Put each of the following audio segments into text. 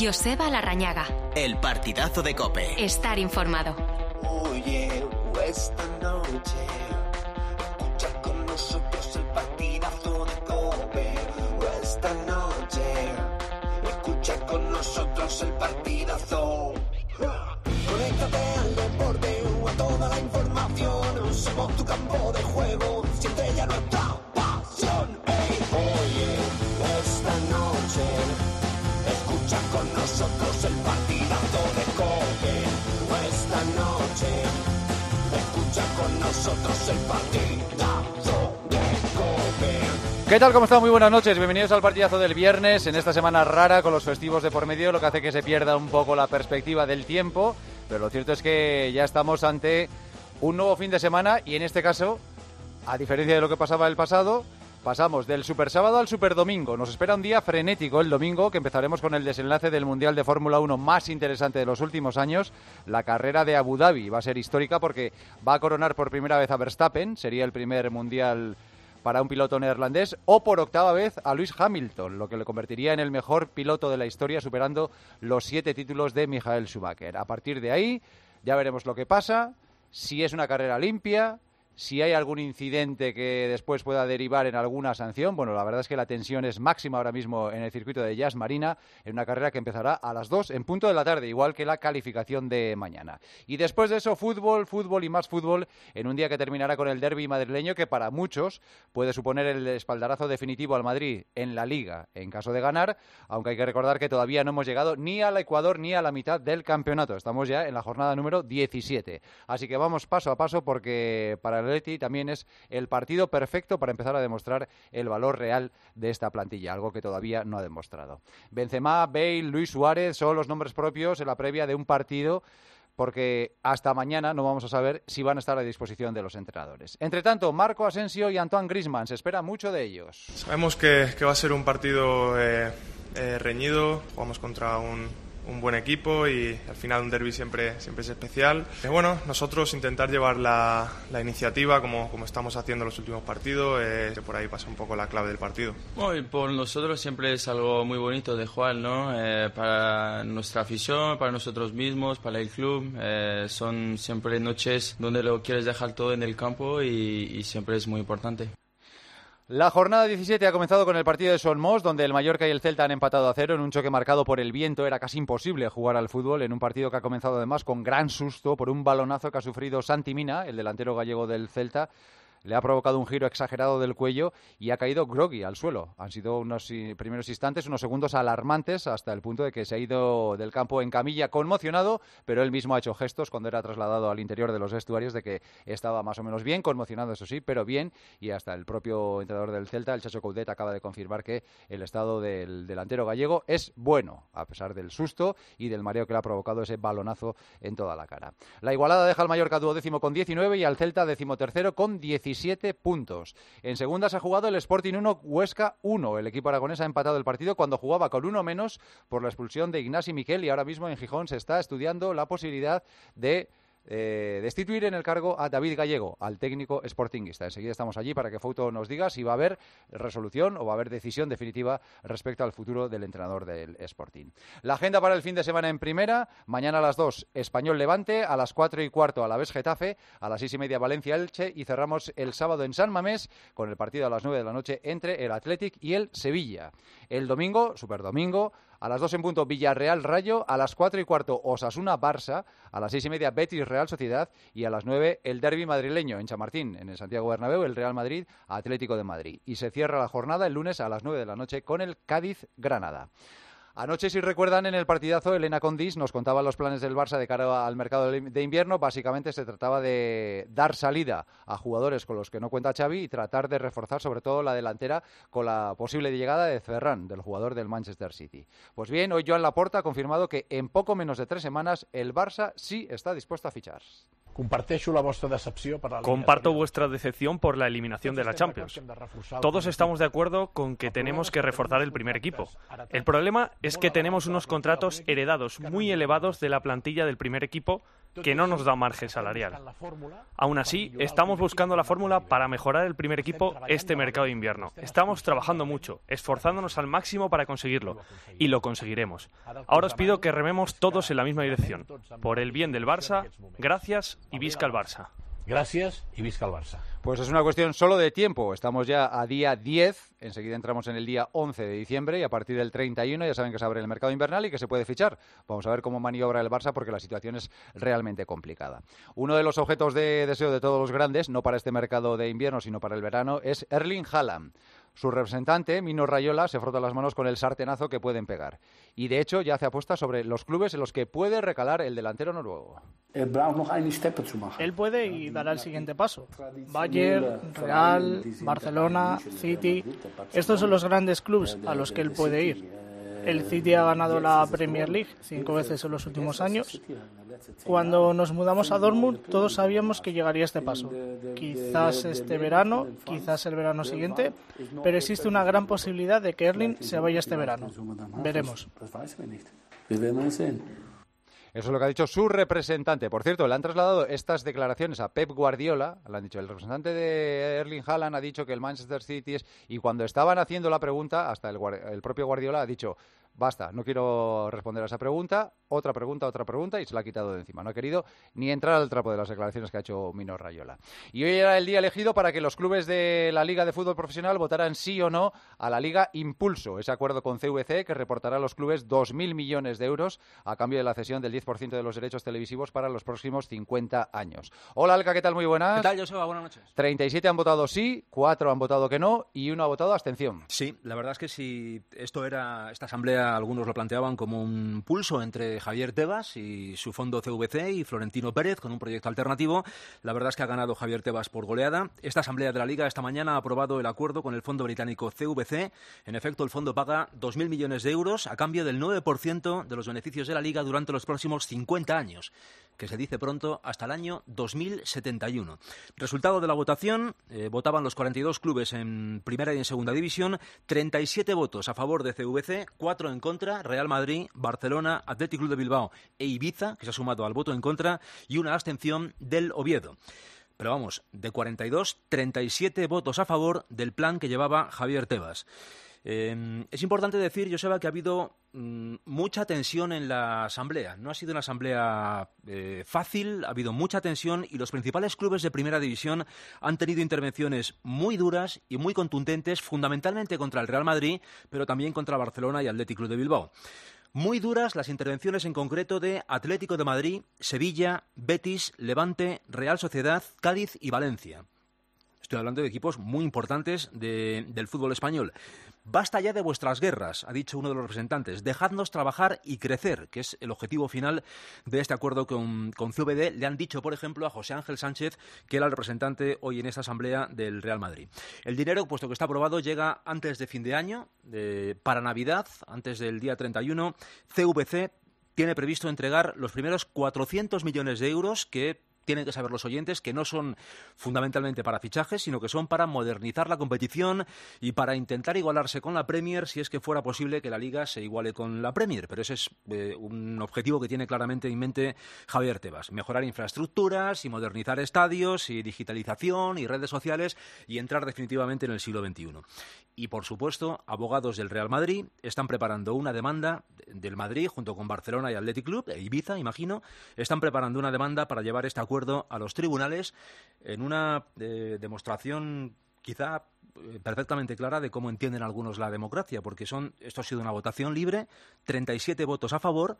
Joseba Larrañaga. El partidazo de COPE. Estar informado. Oye, esta noche escucha con nosotros el partidazo de COPE. Esta noche escucha con nosotros el partidazo. Conéctate al deporte o a toda la información. Somos tu campo de juego, siente ya nuestra pasión. Hey, oye, esta noche escucha con nosotros el partidazo de COPE. Esta noche escucha con nosotros el partidazo de COPE. ¿Qué tal? ¿Cómo están? Muy buenas noches. Bienvenidos al partidazo del viernes, en esta semana rara con los festivos de por medio, lo que hace que se pierda un poco la perspectiva del tiempo, pero lo cierto es que ya estamos ante un nuevo fin de semana y en este caso, a diferencia de lo que pasaba el pasado, pasamos del super sábado al super domingo. Nos espera un día frenético el domingo, que empezaremos con el desenlace del Mundial de Fórmula 1 más interesante de los últimos años, la carrera de Abu Dhabi. Va a ser histórica porque va a coronar por primera vez a Verstappen, sería el primer Mundial para un piloto neerlandés, o por octava vez a Lewis Hamilton, lo que le convertiría en el mejor piloto de la historia, superando los 7 títulos de Michael Schumacher. A partir de ahí ya veremos lo que pasa, si es una carrera limpia, si hay algún incidente que después pueda derivar en alguna sanción. Bueno, la verdad es que la tensión es máxima ahora mismo en el circuito de Yas Marina, en una carrera que empezará a las 2 en punto de la tarde, igual que la calificación de mañana. Y después de eso, fútbol y más fútbol, en un día que terminará con el derbi madrileño, que para muchos puede suponer el espaldarazo definitivo al Madrid en la Liga, en caso de ganar, aunque hay que recordar que todavía no hemos llegado ni al Ecuador ni a la mitad del campeonato. Estamos ya en la jornada número 17. Así que vamos paso a paso, porque para el Atleti también es el partido perfecto para empezar a demostrar el valor real de esta plantilla, algo que todavía no ha demostrado. Benzema, Bale, Luis Suárez son los nombres propios en la previa de un partido, porque hasta mañana no vamos a saber si van a estar a disposición de los entrenadores. Entre tanto, Marco Asensio y Antoine Griezmann, se espera mucho de ellos. Sabemos que va a ser un partido reñido, jugamos contra un buen equipo y al final un derbi siempre es especial. Bueno, nosotros intentar llevar la iniciativa como estamos haciendo en los últimos partidos, que por ahí pasa un poco la clave del partido. Bueno, por nosotros siempre es algo muy bonito de jugar, ¿no? Para nuestra afición, para nosotros mismos, para el club, son siempre noches donde lo quieres dejar todo en el campo y siempre es muy importante. La jornada 17 ha comenzado con el partido de Solmos, donde el Mallorca y el Celta han empatado a 0 en un choque marcado por el viento. Era casi imposible jugar al fútbol en un partido que ha comenzado además con gran susto por un balonazo que ha sufrido Santi Mina, el delantero gallego del Celta. Le ha provocado un giro exagerado del cuello y ha caído groggy al suelo. Han sido unos primeros instantes, unos segundos alarmantes, hasta el punto de que se ha ido del campo en camilla conmocionado, pero él mismo ha hecho gestos cuando era trasladado al interior de los vestuarios de que estaba más o menos bien, conmocionado eso sí, pero bien, y hasta el propio entrenador del Celta, el Chacho Coudet, acaba de confirmar que el estado del delantero gallego es bueno, a pesar del susto y del mareo que le ha provocado ese balonazo en toda la cara. La igualada deja al Mallorca duodécimo con 19 y al Celta decimotercero con 17 puntos. En segunda se ha jugado el Sporting 1, Huesca 1. El equipo aragonés ha empatado el partido cuando jugaba con uno menos por la expulsión de Ignasi Miquel, y ahora mismo en Gijón se está estudiando la posibilidad de destituir en el cargo a David Gallego, al técnico sportinguista. Enseguida estamos allí para que Fouto nos diga si va a haber resolución o va a haber decisión definitiva respecto al futuro del entrenador del Sporting. La agenda para el fin de semana en primera: mañana a las 2 Español Levante, a las 4:15 Alavés Getafe, a las 6:30 Valencia Elche, y cerramos el sábado en San Mamés con el partido a las 9 de la noche entre el Athletic y el Sevilla. El domingo, superdomingo, a las 2 en punto Villarreal Rayo, a las 4:15 Osasuna Barça, a las 6:30 Betis Real Sociedad y a las 9 el derbi madrileño en Chamartín, en el Santiago Bernabéu, el Real Madrid Atlético de Madrid. Y se cierra la jornada el lunes a las 9 de la noche con el Cádiz Granada. Anoche, si recuerdan, en el partidazo, Elena Condis nos contaba los planes del Barça de cara al mercado de invierno. Básicamente se trataba de dar salida a jugadores con los que no cuenta Xavi y tratar de reforzar sobre todo la delantera con la posible llegada de Ferran, del jugador del Manchester City. Pues bien, hoy Joan Laporta ha confirmado que en poco menos de 3 semanas el Barça sí está dispuesto a fichar. Comparto vuestra decepción por la eliminación de la Champions. Todos estamos de acuerdo con que tenemos que reforzar el primer equipo. El problema es que tenemos unos contratos heredados muy elevados de la plantilla del primer equipo que no nos da margen salarial. Aún así, estamos buscando la fórmula para mejorar el primer equipo este mercado de invierno. Estamos trabajando mucho, esforzándonos al máximo para conseguirlo, y lo conseguiremos. Ahora os pido que rememos todos en la misma dirección. Por el bien del Barça, gracias y visca el Barça. Gracias y visca el Barça. Pues es una cuestión solo de tiempo. Estamos ya a día 10, enseguida entramos en el día 11 de diciembre y a partir del 31 ya saben que se abre el mercado invernal y que se puede fichar. Vamos a ver cómo maniobra el Barça porque la situación es realmente complicada. Uno de los objetos de deseo de todos los grandes, no para este mercado de invierno sino para el verano, es Erling Haaland. Su representante, Mino Raiola, se frota las manos con el sartenazo que pueden pegar. Y de hecho ya hace apuestas sobre los clubes en los que puede recalar el delantero noruego. Él puede y dará el siguiente paso. Bayern, Real, Barcelona, City. Estos son los grandes clubes a los que él puede ir. El City ha ganado la Premier League 5 veces en los últimos años. Cuando nos mudamos a Dortmund, todos sabíamos que llegaría este paso. Quizás este verano, quizás el verano siguiente, pero existe una gran posibilidad de que Erling se vaya este verano. Veremos. Eso es lo que ha dicho su representante. Por cierto, le han trasladado estas declaraciones a Pep Guardiola. Le han dicho, el representante de Erling Haaland ha dicho que el Manchester City es... Y cuando estaban haciendo la pregunta, hasta el propio Guardiola ha dicho, basta, no quiero responder a esa pregunta, otra pregunta, y se la ha quitado de encima. No ha querido ni entrar al trapo de las declaraciones que ha hecho Mino Raiola. Y hoy era el día elegido para que los clubes de la Liga de Fútbol Profesional votaran sí o no a la Liga Impulso, ese acuerdo con CVC que reportará a los clubes 2.000 millones de euros a cambio de la cesión del 10% de los derechos televisivos para los próximos 50 años. Hola, Alca, ¿qué tal? Muy buenas. ¿Qué tal, Joseba? Buenas noches. 37 han votado sí, 4 han votado que no y 1 ha votado abstención. Sí, la verdad es que si esta asamblea, algunos lo planteaban como un pulso entre Javier Tebas y su fondo CVC y Florentino Pérez con un proyecto alternativo. La verdad es que ha ganado Javier Tebas por goleada. Esta asamblea de la Liga esta mañana ha aprobado el acuerdo con el fondo británico CVC. En efecto, el fondo paga 2.000 millones de euros a cambio del 9% de los beneficios de la Liga durante los próximos 50 años, que se dice pronto, hasta el año 2071. Resultado de la votación, votaban los 42 clubes en primera y en segunda división, 37 votos a favor de CVC, 4 en contra, Real Madrid, Barcelona, Athletic Club de Bilbao e Ibiza, que se ha sumado al voto en contra, y una abstención del Oviedo. Pero vamos, de 42, 37 votos a favor del plan que llevaba Javier Tebas. Es importante decir, Joseba, que ha habido mucha tensión en la asamblea. No ha sido una asamblea fácil, ha habido mucha tensión y los principales clubes de primera división han tenido intervenciones muy duras y muy contundentes, fundamentalmente contra el Real Madrid, pero también contra Barcelona y Athletic Club de Bilbao. Muy duras las intervenciones en concreto de Atlético de Madrid, Sevilla, Betis, Levante, Real Sociedad, Cádiz y Valencia. Estoy hablando de equipos muy importantes del fútbol español. Basta ya de vuestras guerras, ha dicho uno de los representantes. Dejadnos trabajar y crecer, que es el objetivo final de este acuerdo con CVD. Le han dicho, por ejemplo, a José Ángel Sánchez, que era el representante hoy en esta asamblea del Real Madrid. El dinero, puesto que está aprobado, llega antes de fin de año, para Navidad, antes del día 31. CVC tiene previsto entregar los primeros 400 millones de euros que tienen que saber los oyentes que no son fundamentalmente para fichajes, sino que son para modernizar la competición y para intentar igualarse con la Premier, si es que fuera posible que la Liga se iguale con la Premier. Pero ese es un objetivo que tiene claramente en mente Javier Tebas. Mejorar infraestructuras y modernizar estadios y digitalización y redes sociales y entrar definitivamente en el siglo XXI. Y, por supuesto, abogados del Real Madrid están preparando una demanda del Madrid junto con Barcelona y Athletic Club, e Ibiza, imagino, están preparando una demanda para llevar este acuerdo a los tribunales en una demostración quizá perfectamente clara de cómo entienden algunos la democracia, porque esto ha sido una votación libre, 37 votos a favor,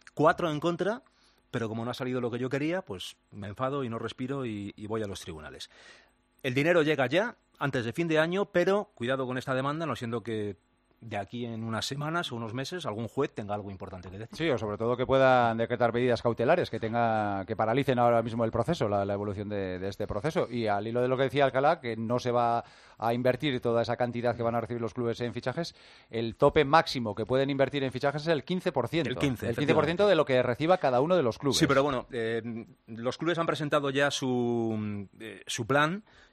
4 en contra, pero como no ha salido lo que yo quería, pues me enfado y no respiro y voy a los tribunales. El dinero llega ya, antes de fin de año, pero cuidado con esta demanda, no siendo que de aquí en unas semanas o unos meses algún juez tenga algo importante que decir. Sí, o sobre todo que puedan decretar medidas cautelares que paralicen ahora mismo el proceso, la evolución de este proceso. Y al hilo de lo que decía Alcalá, que no se va a invertir toda esa cantidad que van a recibir los clubes en fichajes, el tope máximo que pueden invertir en fichajes es el 15%. El 15% de lo que reciba cada uno de los clubes. Sí, pero bueno, los clubes han presentado ya su plan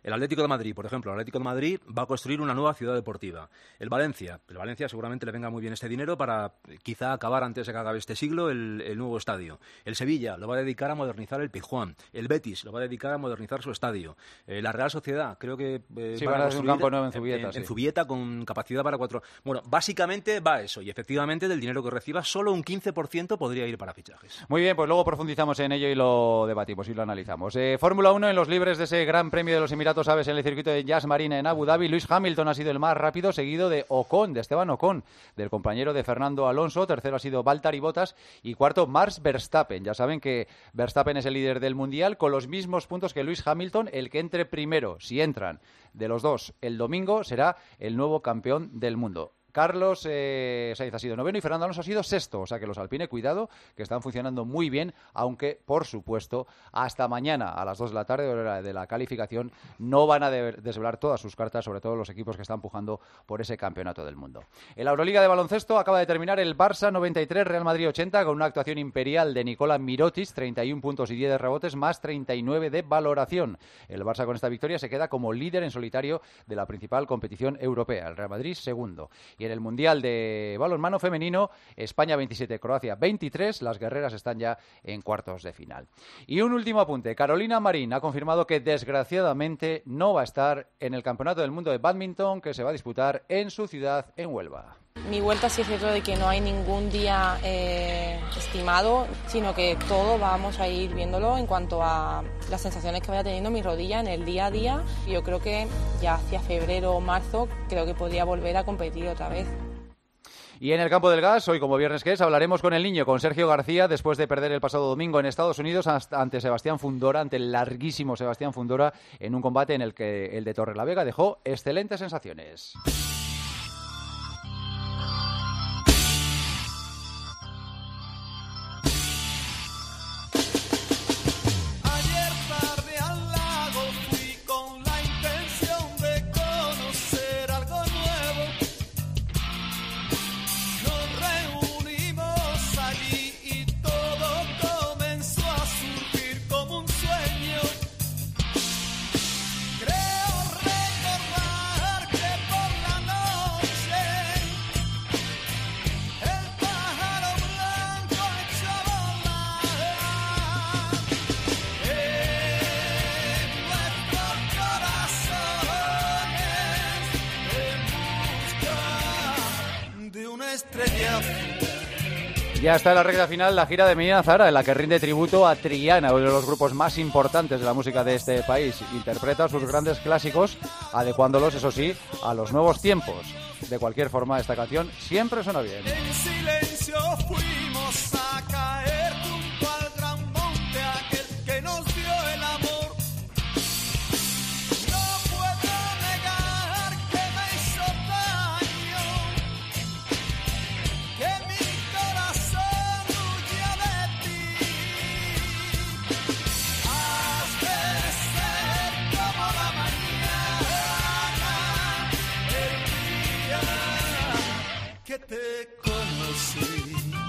El Atlético de Madrid, por ejemplo, el Atlético de Madrid va a construir una nueva ciudad deportiva. El Valencia seguramente le venga muy bien este dinero para quizá acabar antes de que acabe este siglo el nuevo estadio. El Sevilla lo va a dedicar a modernizar el Pizjuán. El Betis lo va a dedicar a modernizar su estadio. La Real Sociedad creo que van a hacer un campo nuevo en Zubieta. En Zubieta con capacidad para 4. Bueno, básicamente va eso y efectivamente del dinero que reciba solo un 15% podría ir para fichajes. Muy bien, pues luego profundizamos en ello y lo debatimos y lo analizamos. Fórmula 1 en los libres de ese Gran Premio de los Emiratos Árabes en el circuito de Yas Marina en Abu Dhabi. Lewis Hamilton ha sido el más rápido, seguido de Esteban Ocon, del compañero de Fernando Alonso. Tercero ha sido Valtteri Bottas y cuarto Max Verstappen. Ya saben que Verstappen es el líder del Mundial con los mismos puntos que Lewis Hamilton. El que entre primero, si entran de los dos el domingo, será el nuevo campeón del mundo. Carlos Sainz ha sido noveno y Fernando Alonso ha sido sexto. O sea que los Alpine, cuidado, que están funcionando muy bien, aunque, por supuesto, hasta mañana a las 2 de la tarde, hora de la calificación, no van a desvelar todas sus cartas, sobre todo los equipos que están pujando por ese campeonato del mundo. En la Euroliga de baloncesto acaba de terminar el Barça 93, Real Madrid 80, con una actuación imperial de Nikola Mirotic, 31 puntos y 10 de rebotes, más 39 de valoración. El Barça con esta victoria se queda como líder en solitario de la principal competición europea. El Real Madrid segundo. Y en el Mundial de balonmano femenino, España 27, Croacia 23. Las guerreras están ya en cuartos de final. Y un último apunte. Carolina Marín ha confirmado que desgraciadamente no va a estar en el Campeonato del Mundo de Bádminton que se va a disputar en su ciudad, en Huelva. Mi vuelta sí es cierto de que no hay ningún día estimado, sino que todo vamos a ir viéndolo en cuanto a las sensaciones que vaya teniendo mi rodilla en el día a día. Yo creo que ya hacia febrero o marzo creo que podría volver a competir otra vez. Y en el campo del gas, hoy como viernes que es, hablaremos con el Niño, con Sergio García, después de perder el pasado domingo en Estados Unidos ante Sebastián Fundora, ante el larguísimo Sebastián Fundora, en un combate en el que el de Torrelavega dejó excelentes sensaciones. Ya está en la recta final la gira de Medina Zahara, en la que rinde tributo a Triana, uno de los grupos más importantes de la música de este país. Interpreta sus grandes clásicos, adecuándolos, eso sí, a los nuevos tiempos. De cualquier forma, esta canción siempre suena bien. En silencio fuimos a caer junto al gran monte, aquel que nos dio el amor. No puedo negar que me hizo daño, que mi corazón huye de ti. Has de ser como la mañana, el día que te conocí.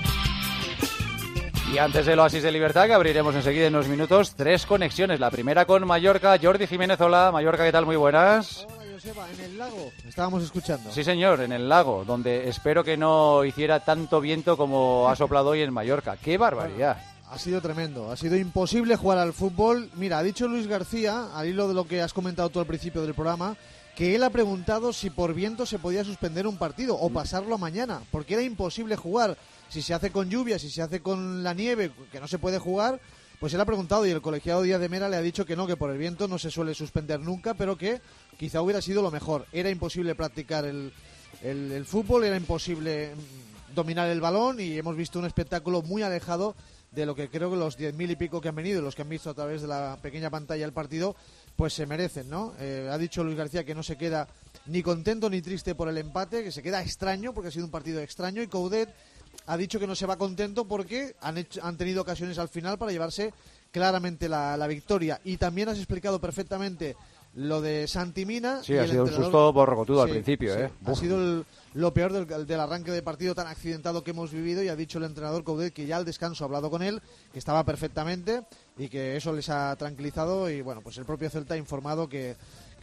Y antes del Oasis de Libertad, que abriremos enseguida en unos minutos, 3 conexiones. La primera con Mallorca. Jordi Jiménez, hola. Mallorca, ¿qué tal? Muy buenas. Hola, Joseba. En el lago estábamos escuchando. Sí, señor, en el lago, donde espero que no hiciera tanto viento como ha soplado hoy en Mallorca. ¡Qué barbaridad! Bueno, ha sido tremendo. Ha sido imposible jugar al fútbol. Mira, ha dicho Luis García, al hilo de lo que has comentado tú al principio del programa, que él ha preguntado si por viento se podía suspender un partido o pasarlo a mañana, porque era imposible jugar. Si se hace con lluvia, si se hace con la nieve, que no se puede jugar, pues él ha preguntado y el colegiado Díaz de Mera le ha dicho que no, que por el viento no se suele suspender nunca, pero que quizá hubiera sido lo mejor. Era imposible practicar el fútbol, era imposible dominar el balón y hemos visto un espectáculo muy alejado de lo que creo que los 10.000 y pico que han venido, los que han visto a través de la pequeña pantalla el partido, pues se merecen, ¿no? Ha dicho Luis García que no se queda ni contento ni triste por el empate, que se queda extraño porque ha sido un partido extraño, y Coudet ha dicho que no se va contento porque han tenido ocasiones al final para llevarse claramente la victoria. Y también has explicado perfectamente lo de Santi Mina. Sí, ha sido un susto borrocotudo al principio. Sí. Ha sido lo peor del arranque de partido tan accidentado que hemos vivido, y ha dicho el entrenador Coudet que ya al descanso ha hablado con él, que estaba perfectamente y que eso les ha tranquilizado. Y bueno, pues el propio Celta ha informado que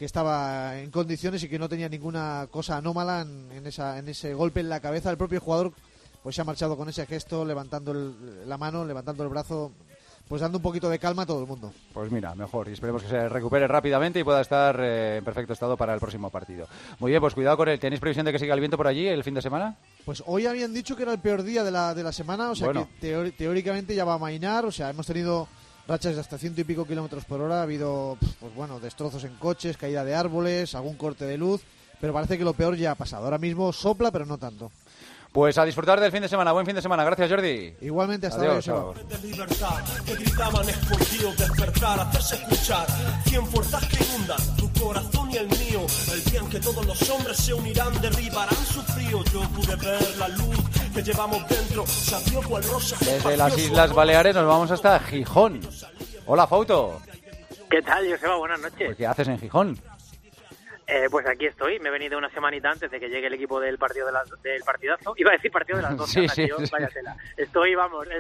que estaba en condiciones y que no tenía ninguna cosa anómala en ese golpe en la cabeza. El propio jugador pues se ha marchado con ese gesto, levantando la mano, levantando el brazo, pues dando un poquito de calma a todo el mundo. Pues mira, mejor, y esperemos que se recupere rápidamente y pueda estar en perfecto estado para el próximo partido. Muy bien, pues cuidado con él. ¿Tenéis previsión de que siga el viento por allí el fin de semana? Pues hoy habían dicho que era el peor día de la semana, o sea bueno, que teóricamente ya va a amainar, o sea, hemos tenido rachas de hasta 100 y pico kilómetros por hora, ha habido pues bueno, destrozos en coches, caída de árboles, algún corte de luz, pero parece que lo peor ya ha pasado. Ahora mismo sopla, pero no tanto. Pues a disfrutar del fin de semana. Buen fin de semana. Gracias, Jordi. Igualmente, hasta luego. De libertad, que gritaban escondidos, despertar, hacerse escuchar. 100 fuerzas que inundan tu corazón y el mío. El día en que todos los hombres se unirán, derribarán su frío. Yo pude ver la luz que llevamos dentro. Se abrió cual rosa. Desde las Islas Baleares nos vamos hasta Gijón. Hola, Fauto. ¿Qué tal, Joseba? Buenas noches. Pues, ¿qué haces en Gijón? Pues aquí estoy, me he venido una semanita antes de que llegue el equipo del del partidazo. Iba a decir partido de las 12, sí. Vaya tela. Estoy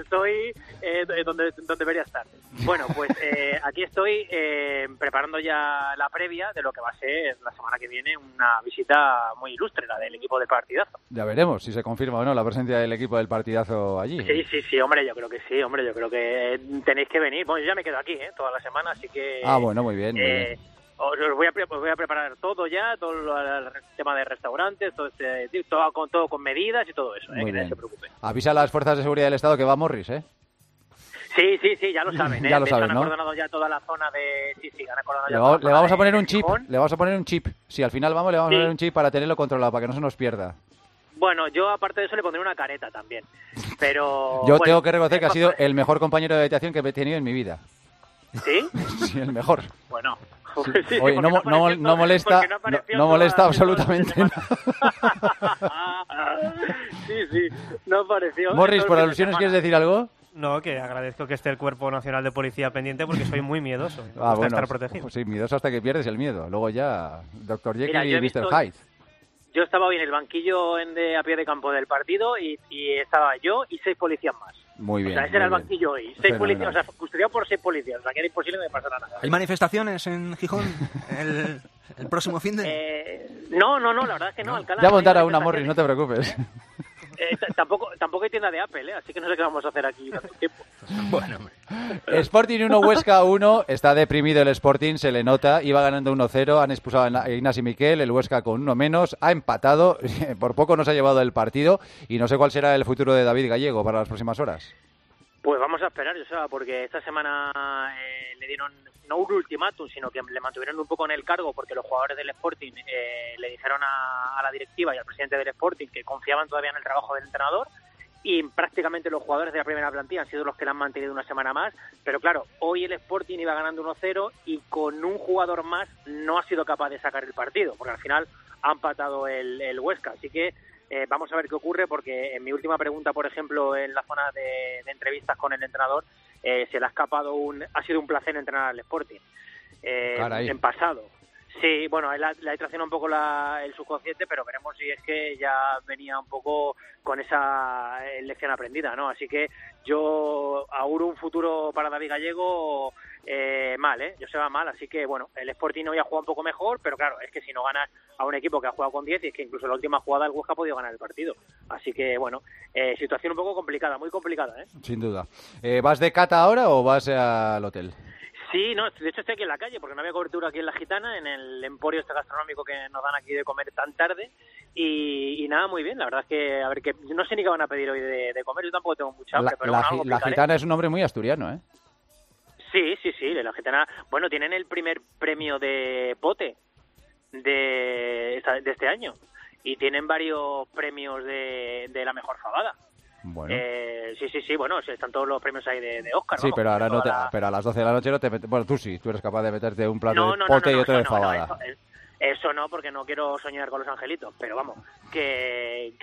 donde debería estar. Bueno, pues aquí estoy preparando ya la previa de lo que va a ser la semana que viene una visita muy ilustre, la del equipo del partidazo. Ya veremos si se confirma o no la presencia del equipo del partidazo allí. Sí, hombre, yo creo que sí, hombre, yo creo que tenéis que venir. Bueno, yo ya me quedo aquí toda la semana, así que... Ah, bueno, muy bien, muy bien. Os voy a preparar todo ya, todo el tema de restaurantes, todo con medidas y todo eso, que nadie se preocupe. Avisa a las fuerzas de seguridad del Estado que va Morris, Sí, ya lo saben, Ya lo saben, han ¿no? acordonado ya toda la zona de... Sí, han acordonado ya le vamos a poner un chip, le vamos a poner un chip. Si al final vamos, le vamos a poner un chip para tenerlo controlado, para que no se nos pierda. Bueno, yo aparte de eso le pondré una careta también, pero... Yo tengo que reconocer que ha sido el mejor compañero de habitación que he tenido en mi vida. ¿Sí? Sí, el mejor. Bueno... Sí, oye, no molesta absolutamente nada. Sí, no apareció. Morris, por alusiones, ¿quieres decir algo? No, que agradezco que esté el Cuerpo Nacional de Policía pendiente porque soy muy miedoso. Me gusta estar protegido. Pues sí, miedoso hasta que pierdes el miedo. Luego ya, Dr. Jekyll y Mr. Hyde. Yo estaba hoy en el banquillo a pie de campo del partido y estaba yo y 6 policías más. Muy bien. O sea, ese era el banquillo hoy. 6 policías, o sea, custodiado por 6 policías. O sea, que era imposible que me pasara nada. ¿Hay manifestaciones en Gijón el próximo fin de...? No, la verdad es que no. Alcalá, ya montará una, Morris, no te preocupes. Tampoco hay tienda de Apple, así que no sé qué vamos a hacer aquí tanto tiempo. Bueno, Sporting 1, Huesca 1. Está deprimido el Sporting, se le nota. Iba ganando 1-0, han expulsado a Ignasi Miquel, el Huesca con 1 menos. Ha empatado, por poco no se ha llevado el partido. Y no sé cuál será el futuro de David Gallego para las próximas horas. Pues vamos a esperar, Joseba, porque esta semana le dieron no un ultimátum, sino que le mantuvieron un poco en el cargo porque los jugadores del Sporting le dijeron a la directiva y al presidente del Sporting que confiaban todavía en el trabajo del entrenador y prácticamente los jugadores de la primera plantilla han sido los que la han mantenido una semana más, pero claro, hoy el Sporting iba ganando 1-0 y con un jugador más no ha sido capaz de sacar el partido, porque al final ha empatado el Huesca, así que vamos a ver qué ocurre, porque en mi última pregunta, por ejemplo, en la zona de entrevistas con el entrenador, se le ha escapado ha sido un placer entrenar al Sporting en pasado. Sí, bueno, le ha traicionado un poco el subconsciente, pero veremos si es que ya venía un poco con esa lección aprendida, ¿no? Así que yo auguro un futuro para David Gallego mal, yo se va mal, así que bueno, el Sporting hoy ha jugado un poco mejor, pero claro, es que si no ganas a un equipo que ha jugado con 10, y es que incluso en la última jugada el Huesca ha podido ganar el partido, así que bueno, situación un poco complicada, muy complicada, Sin duda. ¿Vas de cata ahora o vas al hotel? Sí, no, de hecho estoy aquí en la calle porque no había cobertura aquí en La Gitana, en el emporio gastronómico que nos dan aquí de comer tan tarde y nada, muy bien, la verdad es que, a ver, que no sé ni qué van a pedir hoy de comer, yo tampoco tengo mucha hambre, pero bueno, La Gitana es un nombre muy asturiano, Sí, La Gitana, bueno, tienen el primer premio de pote de este año y tienen varios premios de la mejor fabada. Bueno. Sí, bueno, están todos los premios ahí de Oscar. Sí, pero ahora pero a las 12 de la noche no te metes. Bueno, tú sí, tú eres capaz de meterte un plato de pote y otro de fabada. Eso no, porque no quiero soñar con los angelitos, pero vamos, que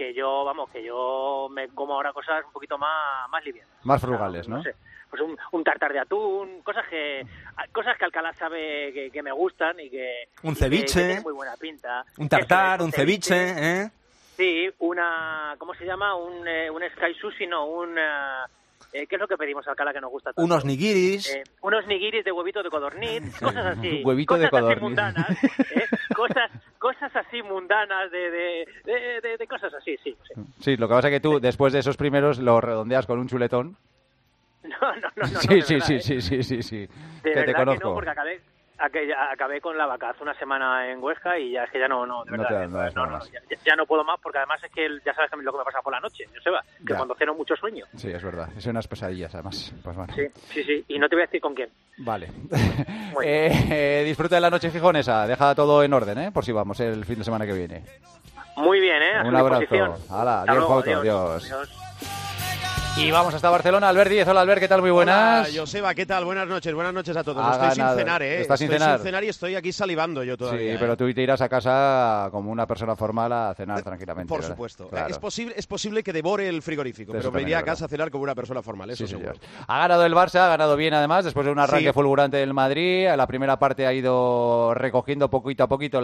yo me como ahora cosas un poquito más livianas. Más frugales, ¿no? No sé, pues un tartar de atún, cosas que Alcalá sabe que me gustan y que... Un ceviche. Que tienen muy buena pinta. Un tartar, un ceviche, Sí, ¿cómo se llama? Un Sky Sushi, no, ¿Qué es lo que pedimos, Alcalá, que nos gusta tanto? Unos nigiris. Unos nigiris de huevito de codorniz, cosas así. Huevito cosas de codorniz. Así mundanas, cosas así mundanas de cosas así, sí. Sí, lo que pasa es que tú, después de esos primeros, lo redondeas con un chuletón. No. Sí. De que te verdad conozco. que no, porque acabé con la vaca hace una semana en Huesca y ya es que ya no, de verdad. Ya no puedo más, porque además es que ya sabes lo que me pasa por la noche, Joseba, que cuando ceno mucho sueño. Sí, es verdad. Son unas pesadillas, además. Pues bueno. Sí. Y no te voy a decir con quién. Vale. Disfruta de la noche gijonesa. Deja todo en orden, por si vamos el fin de semana que viene. Muy bien, a un abrazo. Hala, adiós, Pauto. Adiós. Y vamos hasta Barcelona. Albert Díez. Hola, Albert, ¿qué tal? Muy buenas. Hola, Joseba, ¿qué tal? Buenas noches a todos. Estoy sin cenar, ¿Estás sin cenar? Estoy sin cenar y estoy aquí salivando yo todavía. Sí, pero tú te irás a casa como una persona formal a cenar tranquilamente. Por ¿verdad? supuesto. Claro. Es posible que devore el frigorífico, pero me iría a casa a cenar como una persona formal, eso seguro. Ha ganado el Barça, ha ganado bien además, después de un arranque fulgurante del Madrid. A la primera parte ha ido recogiendo poquito a poquito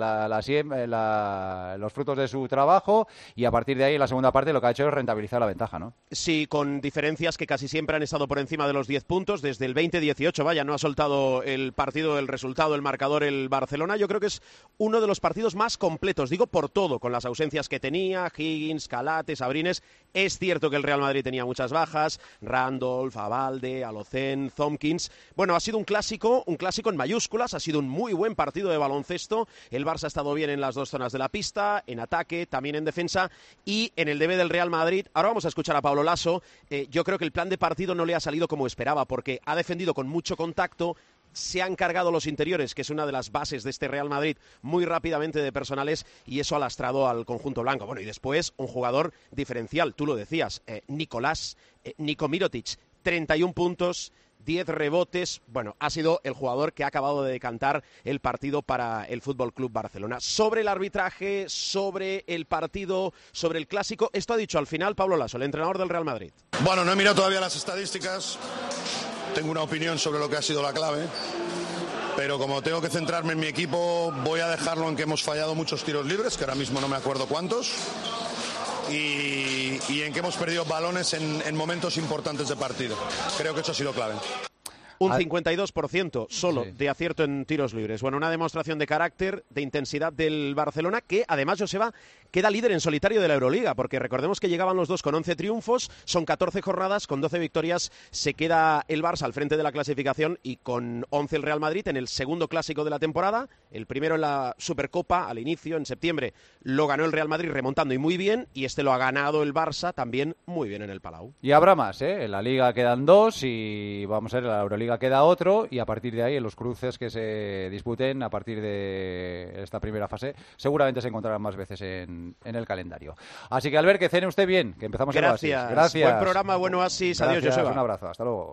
los frutos de su trabajo y a partir de ahí, en la segunda parte, lo que ha hecho es rentabilizar la ventaja, ¿no? Sí, con diferencias que casi siempre han estado por encima de los 10 puntos, desde el 20-18, vaya, no ha soltado el partido, el resultado, el marcador, el Barcelona. Yo creo que es uno de los partidos más completos, digo por todo, con las ausencias que tenía, Higgins, Calate, Sabrines. Es cierto que el Real Madrid tenía muchas bajas, Randolph, Abalde, Alocén, Thompkins. Bueno, ha sido un clásico en mayúsculas, ha sido un muy buen partido de baloncesto. El Barça ha estado bien en las dos zonas de la pista, en ataque, también en defensa y en el debe del Real Madrid. Ahora vamos a escuchar a Pablo Laso. Yo creo que el plan de partido no le ha salido como esperaba, porque ha defendido con mucho contacto, se han cargado los interiores, que es una de las bases de este Real Madrid, muy rápidamente de personales, y eso ha lastrado al conjunto blanco. Bueno, y después un jugador diferencial, tú lo decías, Niko Mirotic, 31 puntos, 10 rebotes. Bueno, ha sido el jugador que ha acabado de decantar el partido para el Fútbol Club Barcelona. Sobre el arbitraje, sobre el partido, sobre el clásico, esto ha dicho al final Pablo Laso, el entrenador del Real Madrid. Bueno, no he mirado todavía las estadísticas, tengo una opinión sobre lo que ha sido la clave, pero como tengo que centrarme en mi equipo, voy a dejarlo en que hemos fallado muchos tiros libres, que ahora mismo no me acuerdo cuántos, y en que hemos perdido balones en momentos importantes de partido. Creo que eso ha sido clave. Un 52% solo de acierto en tiros libres. Bueno, una demostración de carácter, de intensidad del Barcelona, que además, Joseba, queda líder en solitario de la Euroliga, porque recordemos que llegaban los dos con 11 triunfos, son 14 jornadas, con 12 victorias se queda el Barça al frente de la clasificación y con 11 el Real Madrid en el segundo clásico de la temporada, el primero en la Supercopa al inicio, en septiembre, lo ganó el Real Madrid remontando y muy bien, y este lo ha ganado el Barça también muy bien en el Palau. Y habrá más, en la Liga quedan 2 y vamos a ver, en la Euroliga queda otro, y a partir de ahí, en los cruces que se disputen a partir de esta primera fase, seguramente se encontrarán más veces en el calendario. Así que, Albert, que cene usted bien, que empezamos el Oasis. Gracias. Buen programa, buen Oasis. Adiós, Joseba. Un abrazo, hasta luego.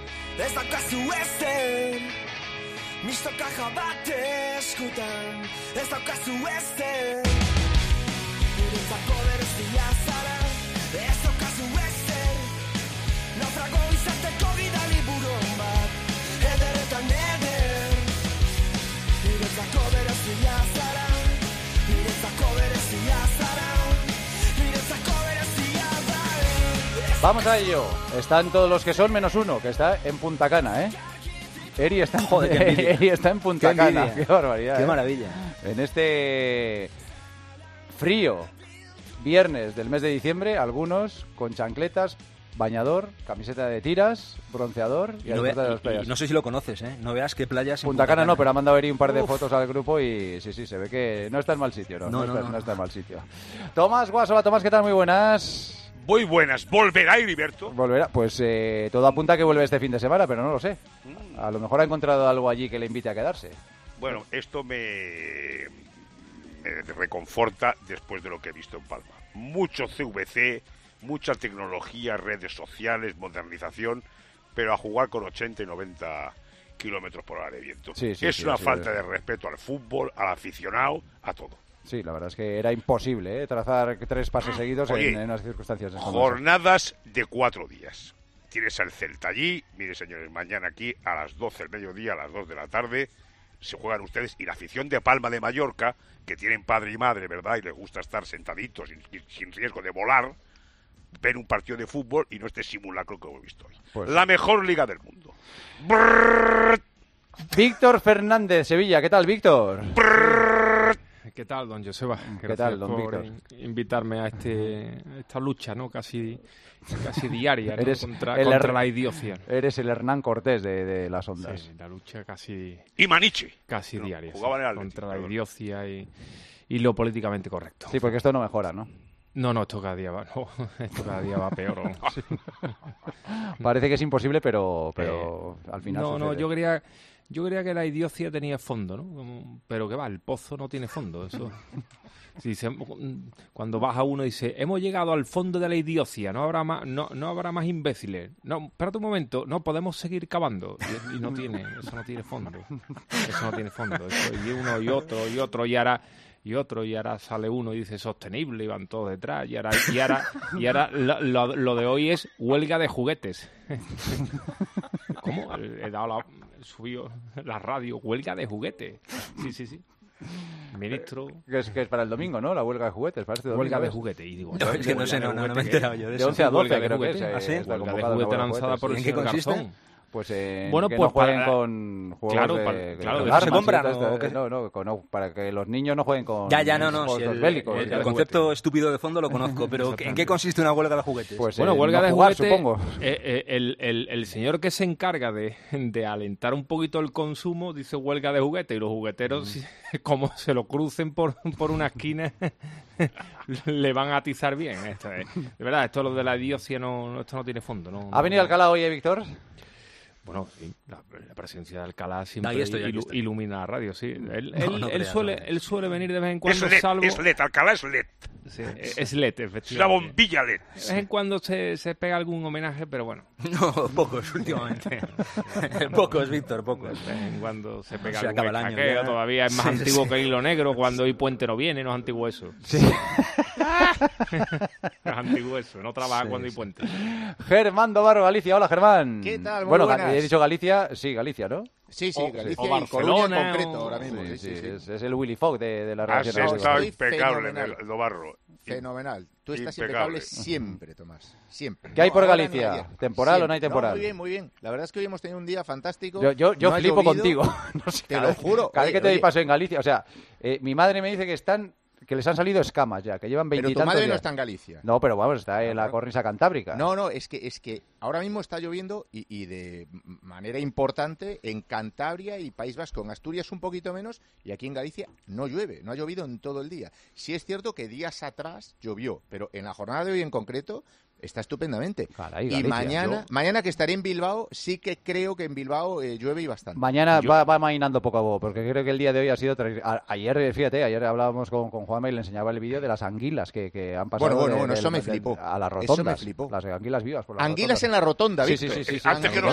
Vamos a ello. Están todos los que son menos uno, que está en Punta Cana, ¿eh? Eri está en Punta Cana. Qué barbaridad. Qué maravilla. En este frío viernes del mes de diciembre, algunos con chancletas, bañador, camiseta de tiras, bronceador y no sé si lo conoces, ¿eh? No veas qué playas. Punta Cana no, pero ha mandado Eri un par de fotos al grupo y sí, se ve que no está en mal sitio, no está en mal sitio. Tomás Guas, hola Tomás, ¿qué tal? Muy buenas. Muy buenas. ¿Volverá Heriberto? Volverá. Pues todo apunta a que vuelve este fin de semana, pero no lo sé. A lo mejor ha encontrado algo allí que le invite a quedarse. Bueno, esto me reconforta después de lo que he visto en Palma. Mucho CVC, mucha tecnología, redes sociales, modernización, pero a jugar con 80 y 90 kilómetros por hora de viento. Es una falta de respeto al fútbol, al aficionado, a todo. Sí, la verdad es que era imposible trazar 3 pases seguidos en unas circunstancias. Jornadas de 4 días. Tienes al Celta allí, mire señores, mañana aquí a las 12 del mediodía, a las 2 de la tarde, se juegan ustedes, y la afición de Palma de Mallorca, que tienen padre y madre, ¿verdad? Y les gusta estar sentaditos sin riesgo de volar, ver un partido de fútbol y no este simulacro que hemos visto hoy. Pues la mejor liga del mundo. Víctor Fernández, Sevilla. ¿Qué tal, Víctor? ¿Qué tal, don Joseba? ¿Qué tal, don por Víctor? Invitarme a esta lucha, ¿no? Casi diaria, ¿no? contra la idiocia. Eres el Hernán Cortés de las ondas. Sí, la lucha casi... Y Maniche. Casi diaria. Jugaban en el contra la idiocia y lo políticamente correcto. Sí, porque esto no mejora, ¿no? No, esto cada día va peor. ¿No? Sí. Parece que es imposible, pero al final No, yo creía que la idiocia tenía fondo, ¿no? Pero que va, el pozo no tiene fondo, eso. Cuando baja uno y dice, hemos llegado al fondo de la idiocia, no habrá más imbéciles. No, espérate un momento, no podemos seguir cavando. Y eso no tiene fondo. Eso no tiene fondo. Eso, y uno y otro y ahora sale uno y dice sostenible y van todos detrás y ahora lo de hoy es huelga de juguetes. ¿Cómo? Subió la radio, huelga de juguetes. Sí. Ministro. Que es para el domingo, ¿no? La huelga de juguetes. Para este huelga de juguetes. Y digo, no, es que no sé, no me he enterado yo de eso. De 11 a 12 creo que es. Huelga de juguete lanzada por el señor Garzón. Pues bueno, que pues no jueguen con juegos claro, ¿se compran no, para que los niños no jueguen con juegos bélicos. El concepto estúpido de fondo lo conozco, pero ¿en qué consiste una huelga de juguetes? Pues bueno, huelga de juguetes, supongo. El señor que se encarga de alentar un poquito el consumo dice huelga de juguetes y los jugueteros, como se lo crucen por una esquina, le van a atizar bien. De verdad, esto lo de la idiocia esto no tiene fondo. ¿Ha venido Alcalá hoy, Víctor? Bueno, sí, la presencia de Alcalá siempre ilumina la radio, sí. Él suele venir de vez en cuando, es LED, Alcalá es LED. Sí, es LED, efectivamente. Es una bombilla LED. De vez en cuando se pega algún homenaje, pero bueno. No, pocos últimamente. Pocos, Víctor, pocos. De vez en cuando se pega algún hackeo, todavía es más antiguo que Hilo Negro, cuando hoy Puente no viene, no es antiguo eso. Sí. No es antiguo eso, no trabaja cuando hay puente. Germán Dobarro, Galicia. Hola, Germán. ¿Qué tal? Muy bueno, buenas. He dicho Galicia, sí, Galicia, ¿no? Sí, Galicia o Barcelona, en concreto ahora mismo. Sí. Es el Willy Fogg de la relación. Has estado impecable, Dobarro. Fenomenal. Tú estás impecable siempre, Tomás. Siempre. ¿Qué hay por Galicia? ¿Temporal o no hay temporal? Muy bien. La verdad es que hoy hemos tenido un día fantástico. Yo flipo contigo. No sé, te lo juro. Cada vez que te doy paso en Galicia, o sea, mi madre me dice que les han salido escamas ya, que llevan 20 y tantos Pero tu madre días. no está en Galicia. No, pero vamos, está en la cornisa cantábrica. No, es que ahora mismo está lloviendo y de manera importante en Cantabria y País Vasco. En Asturias un poquito menos y aquí en Galicia no llueve, no ha llovido en todo el día. Sí es cierto que días atrás llovió, pero en la jornada de hoy en concreto está estupendamente. Caray, y Galicia, mañana que estaré en Bilbao, sí que creo que en Bilbao llueve y bastante. Mañana va mainando poco a poco, porque creo que el día de hoy ha sido... Ayer hablábamos con Juanma y le enseñaba el vídeo de las anguilas que han pasado bueno, eso me flipó. A las rotondas. Eso me flipó. Las anguilas vivas. Por las anguilas en la rotonda, ¿viste? Sí. Antes que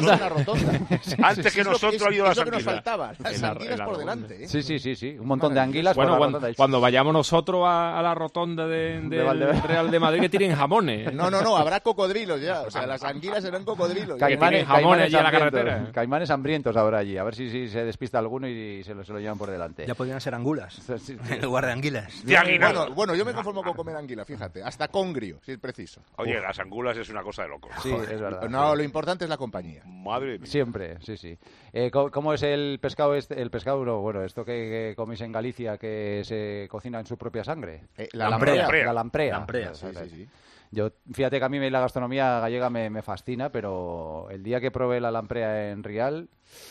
nosotros ha habido las anguilas. Eso que nos anguilas. faltaba, las anguilas por delante. Sí. Un montón de anguilas. Bueno, cuando vayamos nosotros a la rotonda del Real de Madrid que tiren jamones. No, habrá cocodrilos ya. O sea, las anguilas serán cocodrilos. Caimanes allí en la carretera. Caimanes hambrientos habrá allí. A ver si se despista alguno y se lo llevan por delante. Ya podrían ser angulas. En lugar de anguilas. Bueno, yo me conformo con comer anguila, fíjate. Hasta congrio, si es preciso. Oye, las angulas es una cosa de locos. Sí, es verdad. No, lo importante es la compañía. Madre mía. Siempre, sí. ¿Cómo es el pescado? Esto que coméis en Galicia, que se cocina en su propia sangre. La lamprea. La lamprea. Sí. Yo, fíjate que a mí la gastronomía gallega me fascina, pero el día que probé la lamprea en Rial...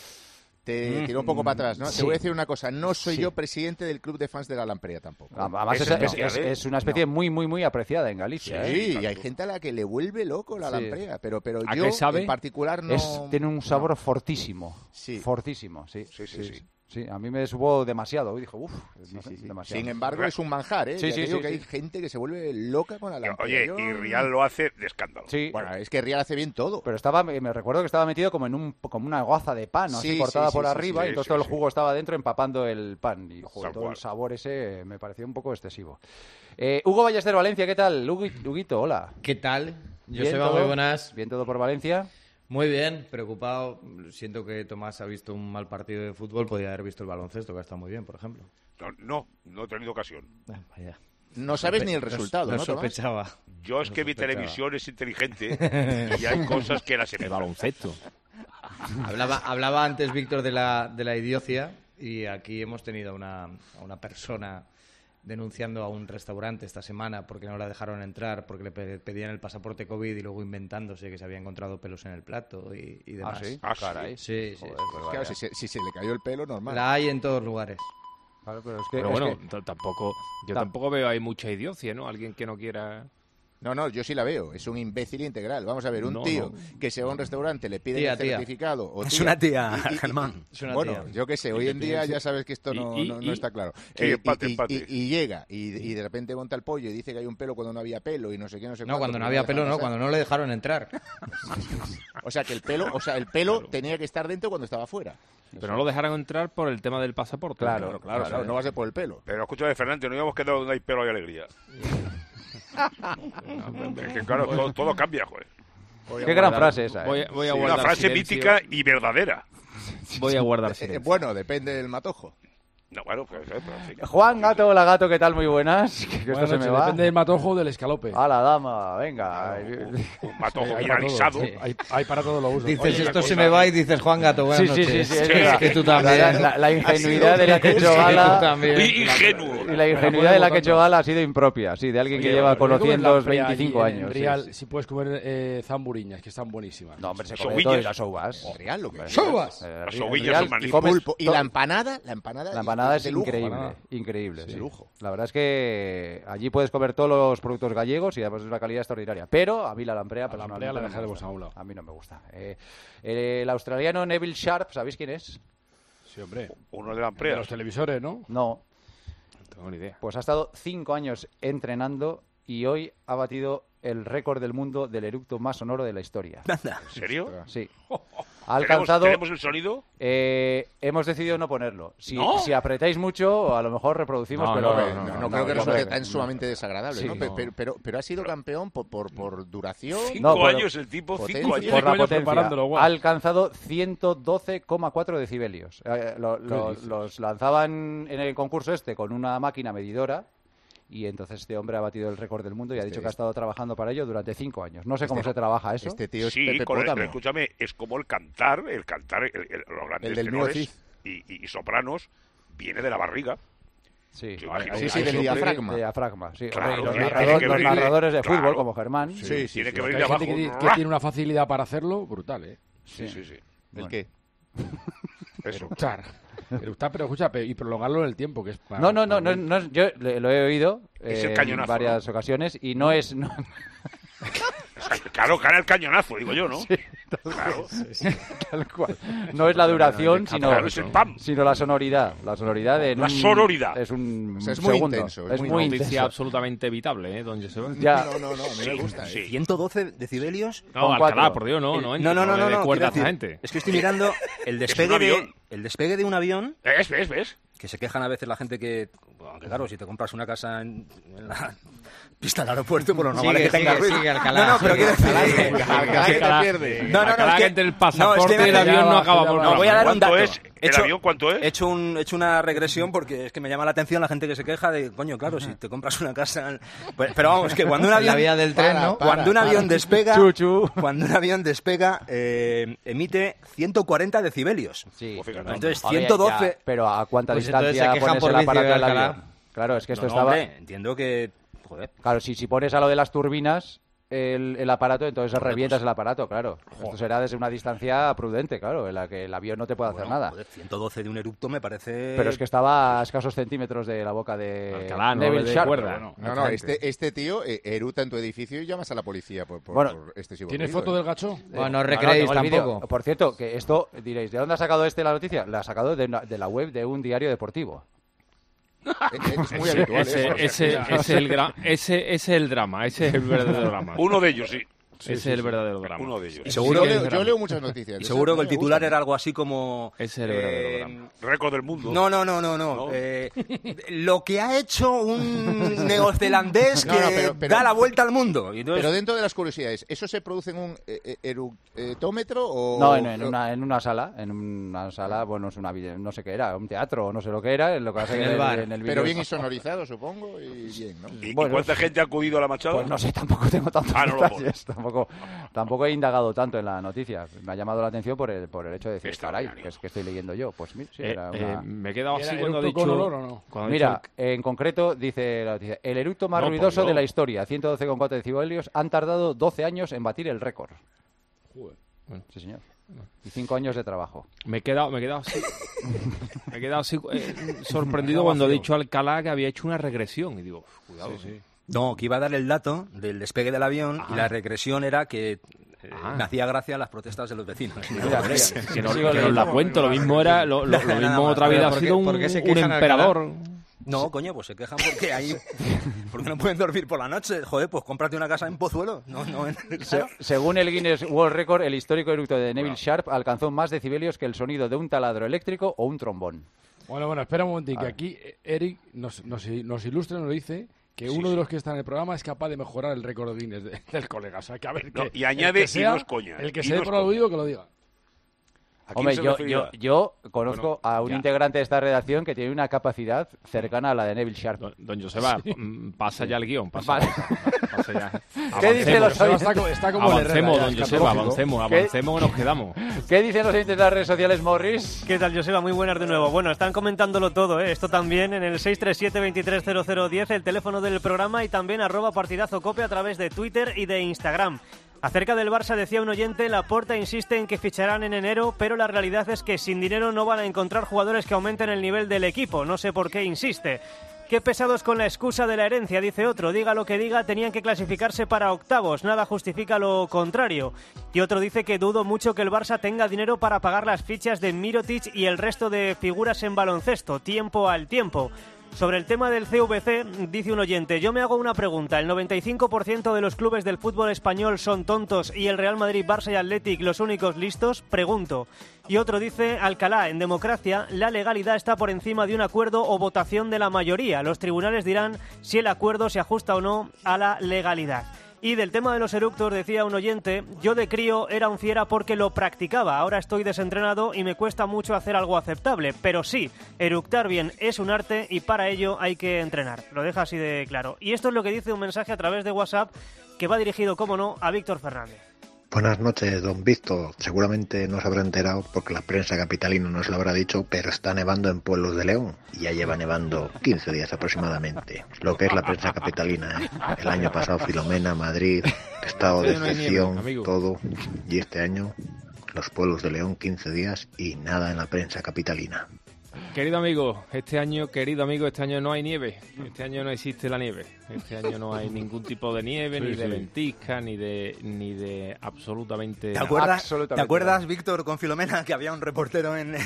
Te tiró un poco para atrás, ¿no? Sí. Te voy a decir una cosa, no soy yo presidente del club de fans de la lamprea tampoco. Además es una especie muy, muy, muy apreciada en Galicia. Sí, y hay gente a la que le vuelve loco la lamprea, pero ¿A yo qué sabe? en particular no... Tiene un sabor fortísimo. Sí. Fortísimo, sí. Sí, a mí me supo demasiado. Y dije, demasiado. Sin embargo, es un manjar, ¿eh? Sí, que hay gente que se vuelve loca con la lamprea. Oye, y Rial lo hace de escándalo. Sí. Bueno, es que Rial hace bien todo. Pero me recuerdo que estaba metido como en como una goza de pan, así cortada por arriba, y entonces todo el jugo estaba dentro empapando el pan. Y todo el sabor ese me pareció un poco excesivo. Hugo Ballester, Valencia, ¿qué tal? Huguito, hola. ¿Qué tal? Joseba, muy buenas. ¿Bien todo por Valencia? Muy bien, preocupado. Siento que Tomás ha visto un mal partido de fútbol. Podría haber visto el baloncesto, que ha estado muy bien, por ejemplo. No he tenido ocasión. Vaya. No sabes ni el resultado, ¿no, sospechaba. Yo es que mi televisión es inteligente y hay cosas que las El baloncesto. Hablaba antes Víctor de la idiocia, y aquí hemos tenido a una persona denunciando a un restaurante esta semana porque no la dejaron entrar, porque le pedían el pasaporte COVID y luego inventándose que se había encontrado pelos en el plato y demás. ¿Ah, sí? Caray. Sí, sí. Joder, pues claro, si se le cayó el pelo, normal. La hay en todos lugares. Claro, pero tampoco veo ahí mucha idiocia, ¿no? Alguien que no quiera... No, yo sí la veo. Es un imbécil integral. Vamos a ver, un tío que se va a un restaurante, le pide el certificado... O es una tía, Germán. Bueno, yo qué sé, hoy en día ya sabes que esto no está claro. Sí, empate. Y llega, y de repente monta el pollo y dice que hay un pelo cuando no había pelo y no sé qué, no sé No, cuando no había pelo, no, cuando no le dejaron entrar. O sea, que el pelo tenía que estar dentro cuando estaba fuera. Pero no lo dejaron entrar por el tema del pasaporte. Claro, no va a ser por el pelo. Pero escúchame, Fernández, no íbamos quedado donde hay pelo y alegría. Es que claro, todo cambia, joder. Qué gran frase esa, Voy a guardar una frase silencio. mítica y verdadera. Voy a guardar silencio. Bueno, depende del matojo. No, bueno, pues en fin. Juan Gato, hola Gato, ¿qué tal? Muy buenas. Que esto se me va. Depende del matojo o del escalope. A la dama, venga. Un matojo bien alisado. Hay para todos los usos. Dices, esto se me va y dices, Juan Gato, buenas noches. Sí, es que tú también. La ingenuidad de la que he hecho gala... Ingenuo. Y la ingenuidad de la que he hecho gala ha sido impropia, sí, de alguien que lleva conociendo 25 años. En Real, si puedes comer zamburiñas, que están buenísimas. No, hombre, se come todo y las uvas. ¿Real lo que es? ¡Uvas! Las ovillas son magníficas. Y la empanada es increíble. Increíble, sí. De lujo. La verdad es que allí puedes comer todos los productos gallegos y además es una calidad extraordinaria. Pero a mí la lamprea personalmente la dejaremos a un lado. A mí no me gusta. El australiano Neville Sharp, ¿sabéis quién es? Sí, hombre. Uno de lamprea. De los televisores, ¿no? No. No tengo ni idea. Pues ha estado 5 años entrenando y hoy ha batido el récord del mundo del eructo más sonoro de la historia. ¿En serio? Sí. Ha alcanzado... ¿Tenemos el sonido? Hemos decidido no ponerlo. Si apretáis mucho, a lo mejor reproducimos, no creo que resulte tan sumamente desagradable, ¿no? Pero ha sido campeón por duración. 5 años el tipo, 5 años. Por la potencia. Ha alcanzado 112,4 decibelios. Los lanzaban en el concurso con una máquina medidora. Y entonces este hombre ha batido el récord del mundo y ha dicho que ha estado trabajando para ello durante 5 años. No sé cómo se trabaja eso. Este tío es sí, Pepe Pótamo. Escúchame, es como el cantar, los grandes tenores y sopranos viene de la barriga. Sí, del diafragma. De diafragma, sí. Claro, los narradores de fútbol, como Germán. Sí, tiene que venir hay abajo. gente que tiene una facilidad para hacerlo brutal, ¿eh? Sí. ¿El qué? Eso. Eructar, pero escucha, y prolongarlo en el tiempo, que es para... No, yo lo he oído en varias ocasiones y no es... No... Claro, gana el cañonazo, digo yo, ¿no? Sí, tal cual. No es la duración, sino la sonoridad. La sonoridad de... La sonoridad. Es un es muy segundo. intenso. Es muy noticia absolutamente evitable, ¿eh, don Joseba? No, a mí me gusta. Sí. 112 decibelios. No, Alcalá, por Dios, no. No, gente. Es que estoy mirando el despegue de un avión. ¿Ves? Que se quejan a veces la gente que claro, si te compras una casa en la pista del aeropuerto, pues no vale que tenga ruido. No, pero quiero decir... Alcalá que te pierde. No, es que entre el pasaporte y el avión no acaba por... No, voy a dar un dato. ¿El avión cuánto es? He hecho una regresión porque es que me llama la atención la gente que se queja de, coño, claro, si te compras una casa... Pero vamos, que cuando un avión... La vía del tren, ¿no? Cuando un avión despega... Cuando un avión despega, emite 140 decibelios. Sí. Entonces, 112... Ya, pero ¿a cuánta pues distancia pones el aparato del avión? Claro, es que esto estaba... Hombre, entiendo que... Joder. Claro, si pones a lo de las turbinas el aparato, entonces revientas el aparato, claro. Esto será desde una distancia prudente, claro, en la que el avión no te puede hacer nada. Joder, 112 de un eructo me parece... Pero es que estaba a escasos centímetros de la boca de Alcalá, Neville Sharp. No, este tío eruta en tu edificio y llamas a la policía por este tipo. ¿Tienes foto del gacho? No recreéis tampoco. Por cierto, que esto, diréis, ¿de dónde ha sacado la noticia? La ha sacado de la web de un diario deportivo. Es muy habitual. Ese es el drama, ese es el verdadero drama. Uno de ellos, sí. Ese es el verdadero drama. Uno de ellos. Y seguro yo leo muchas noticias. Y seguro que el titular era algo así como... Ese es el verdadero drama. Récord del mundo. No. Lo que ha hecho un neozelandés que da la vuelta al mundo. Entonces... Pero dentro de las curiosidades, ¿eso se produce en un eructómetro o...? No, en una sala. En una sala, bueno, es una no sé qué era, un teatro, no sé lo que era. Lo que hace en el bar. En el pero bien insonorizado, supongo, y bien, ¿no? ¿Y cuánta gente ha acudido a la Machada? Pues no sé, tampoco tengo tantos detalles. Tampoco he indagado tanto en la noticia. Me ha llamado la atención por el hecho de decir, caray, que es que estoy leyendo yo. Pues sí, era una... me he quedado así cuando ha dicho... ¿Con olor o no? Mira, en concreto, dice la noticia, el eructo más ruidoso de la historia, 112,4 decibelios, han tardado 12 años en batir el récord. Joder. Sí, señor. Y 5 años de trabajo. Me he quedado así. Me he quedado así sorprendido cuando ha dicho Alcalá que había hecho una regresión. Y digo, cuidado. Sí. No, que iba a dar el dato del despegue del avión y la regresión era que me hacía gracia las protestas de los vecinos. Que no la cuento, lo mismo era lo mismo otra vida ha sido un emperador. No, coño, pues se quejan porque no pueden dormir por la noche. Joder, pues cómprate una casa en Pozuelo. Según el Guinness World Record, el histórico eructo de Neville Sharp alcanzó más decibelios que el sonido de un taladro eléctrico o un trombón. Bueno, espera un momentín, que aquí Eric nos ilustra, nos dice que uno de los que está en el programa es capaz de mejorar el récord de Guinness del colega. O sea, que a ver, y añade, y no es coña. El que se dé por aludido, que lo diga. Hombre, yo conozco a un integrante de esta redacción que tiene una capacidad cercana a la de Neville Sharp. Don Joseba, pasa ya el guión. Pasa ya. ¿Qué dicen los oyentes? Está como avancemos, don Joseba, avancemos que nos quedamos. ¿Qué dicen los oyentes de las redes sociales, Morris? ¿Qué tal, Joseba? Muy buenas de nuevo. Bueno, están comentándolo todo, ¿eh? Esto también en el 637-230010, el teléfono del programa, y también @partidazocope a través de Twitter y de Instagram. Acerca del Barça decía un oyente, Laporta insiste en que ficharán en enero, pero la realidad es que sin dinero no van a encontrar jugadores que aumenten el nivel del equipo. No sé por qué insiste. Qué pesados con la excusa de la herencia, dice otro. Diga lo que diga, tenían que clasificarse para octavos. Nada justifica lo contrario. Y otro dice que dudo mucho que el Barça tenga dinero para pagar las fichas de Mirotic y el resto de figuras en baloncesto. Tiempo al tiempo. Sobre el tema del CVC, dice un oyente, yo me hago una pregunta, ¿el 95% de los clubes del fútbol español son tontos y el Real Madrid, Barça y Athletic los únicos listos? Pregunto. Y otro dice, Alcalá, en democracia, la legalidad está por encima de un acuerdo o votación de la mayoría. Los tribunales dirán si el acuerdo se ajusta o no a la legalidad. Y del tema de los eructos decía un oyente, yo de crío era un fiera porque lo practicaba, ahora estoy desentrenado y me cuesta mucho hacer algo aceptable, pero sí, eructar bien es un arte y para ello hay que entrenar. Lo deja así de claro. Y esto es lo que dice un mensaje a través de WhatsApp que va dirigido, como no, a Víctor Fernández. Buenas noches, don Víctor. Seguramente no se habrá enterado porque la prensa capitalina no se lo habrá dicho, pero está nevando en Pueblos de León. Y ya lleva nevando 15 días aproximadamente. Lo que es la prensa capitalina, ¿eh? El año pasado Filomena, Madrid, estado de excepción, todo. Y este año los Pueblos de León 15 días y nada en la prensa capitalina. Querido amigo, este año no hay nieve. Este año no existe la nieve. Este año no hay ningún tipo de nieve, ni de ventisca, ni de absolutamente ¿Te acuerdas, Víctor, con Filomena, que había un reportero en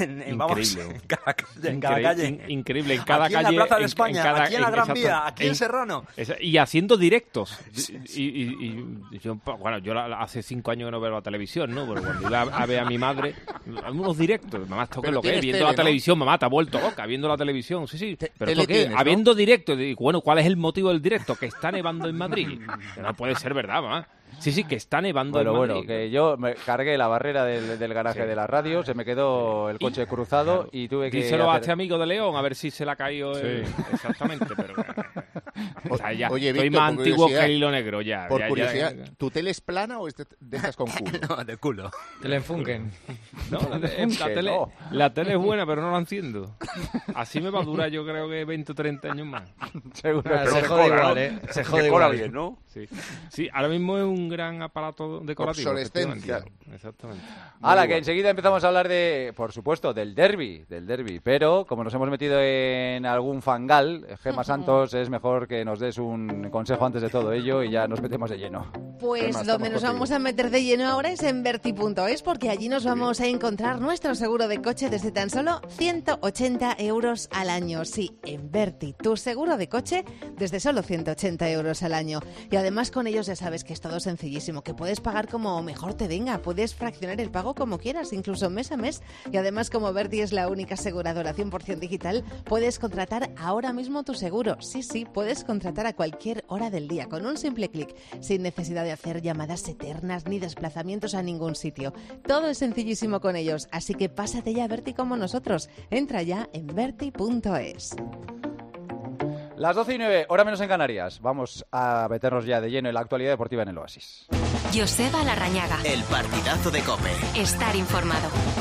cada calle? Increíble, en cada aquí calle. En la Plaza de España, aquí en la Gran Vía, aquí en Serrano. Y haciendo directos. Yo hace 5 años que no veo la televisión, ¿no? Pero cuando iba a ver a mi madre, unos directos, mamá, ¿esto qué es lo que es? Viendo la televisión, mamá, te ha vuelto loca, viendo la televisión, sí. Pero ¿esto qué? Habiendo directo, bueno, ¿cuál es el motivo del directo? Que está nevando en Madrid. No puede ser verdad, mamá. Sí, que está nevando en Madrid. Bueno, que yo me cargué la barrera del garaje de la radio, se me quedó el coche cruzado y tuve que... Díselo a este amigo de León, a ver si se le ha caído exactamente, pero... O sea, ya, Oye, Víctor, soy más antiguo que el hilo negro, ya. Por curiosidad, ¿tu tele es plana o es de estas con culo? No, de culo. Que le enfunquen. No, la tele es buena, pero no la enciendo. Así me va a durar, yo creo que 20 o 30 años más. Seguro. Se jode igual, ¿eh? Se jode igual. Bien, ¿no? Sí, ahora mismo es un gran aparato decorativo. Obsolescencia. Exactamente. Que enseguida empezamos a hablar por supuesto, del derbi. Pero, como nos hemos metido en algún fangal, Gemma Santos, es mejor que nos des un consejo antes de todo ello y ya nos metemos de lleno. Pues donde nos vamos a meter de lleno ahora es en Verti.es, porque allí nos vamos a encontrar nuestro seguro de coche desde tan solo 180 euros al año. Sí, en Verti, tu seguro de coche desde solo 180 euros al año. Y además con ellos ya sabes que es todo sencillísimo, que puedes pagar como mejor te venga, puedes fraccionar el pago como quieras, incluso mes a mes. Y además, como Verti es la única aseguradora 100% digital, puedes contratar ahora mismo tu seguro. Sí, puedes contratar a cualquier hora del día con un simple clic, sin necesidad de hacer llamadas eternas ni desplazamientos a ningún sitio. Todo es sencillísimo con ellos, así que pásate ya a Verti como nosotros. Entra ya en Verti.es. Las 12:09, hora menos en Canarias. Vamos a meternos ya de lleno en la actualidad deportiva en el Oasis. Joseba Larrañaga. El partidazo de COPE. Estar informado.